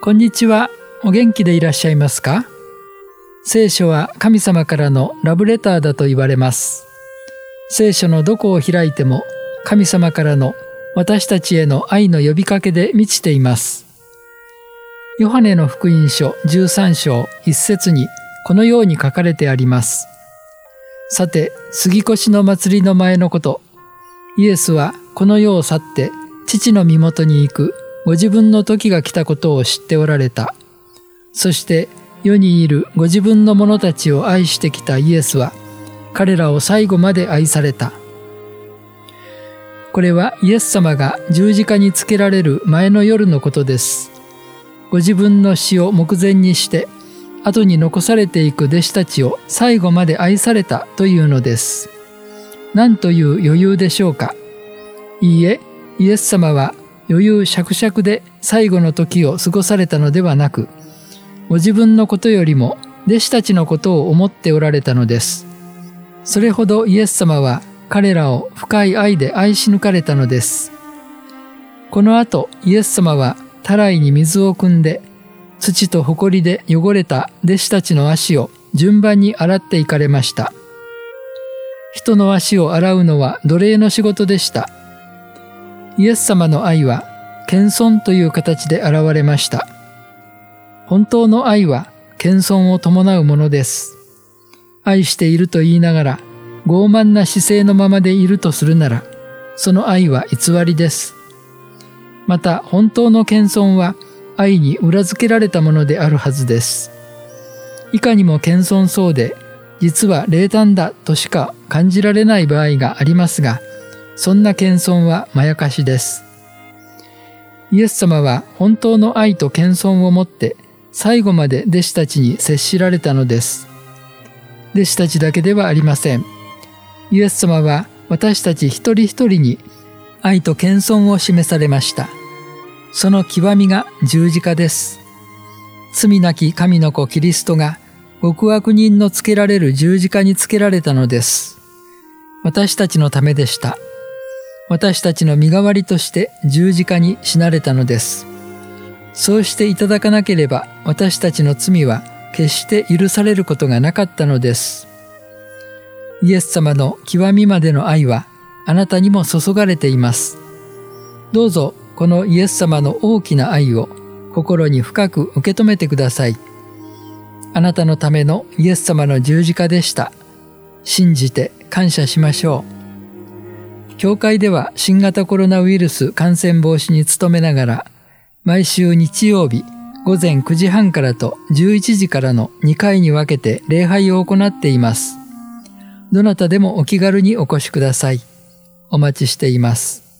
こんにちは。お元気でいらっしゃいますか？聖書は神様からのラブレターだと言われます。聖書のどこを開いても神様からの私たちへの愛の呼びかけで満ちています。ヨハネの福音書13章1節にこのように書かれてあります。さて、杉越の祭りの前のこと、イエスはこの世を去って父の身元に行くご自分の時が来たことを知っておられた。そして世にいるご自分の者たちを愛してきたイエスは彼らを最後まで愛された。これはイエス様が十字架につけられる前の夜のことです。ご自分の死を目前にして後に残されていく弟子たちを最後まで愛されたというのです。なんという余裕でしょうか。いいえ、イエス様は余裕しゃくしゃくで最後の時を過ごされたのではなく、ご自分のことよりも弟子たちのことを思っておられたのです。それほどイエス様は彼らを深い愛で愛し抜かれたのです。この後、イエス様はたらいに水を汲んで、土と埃で汚れた弟子たちの足を順番に洗っていかれました。人の足を洗うのは奴隷の仕事でした。イエス様の愛は謙遜という形で現れました。本当の愛は謙遜を伴うものです。愛していると言いながら傲慢な姿勢のままでいるとするなら、その愛は偽りです。また本当の謙遜は愛に裏付けられたものであるはずです。いかにも謙遜そうで、実は冷淡だとしか感じられない場合がありますが、そんな謙遜はまやかしです。イエス様は本当の愛と謙遜をもって最後まで弟子たちに接しられたのです。弟子たちだけではありません。イエス様は私たち一人一人に愛と謙遜を示されました。その極みが十字架です。罪なき神の子キリストが極悪人のつけられる十字架につけられたのです。私たちのためでした。私たちの身代わりとして十字架に死なれたのです。そうしていただかなければ私たちの罪は決して許されることがなかったのです。イエス様の極みまでの愛はあなたにも注がれています。どうぞこのイエス様の大きな愛を心に深く受け止めてください。あなたのためのイエス様の十字架でした。信じて感謝しましょう。教会では新型コロナウイルス感染防止に努めながら、毎週日曜日午前9時半からと11時からの2回に分けて礼拝を行っています。どなたでもお気軽にお越しください。お待ちしています。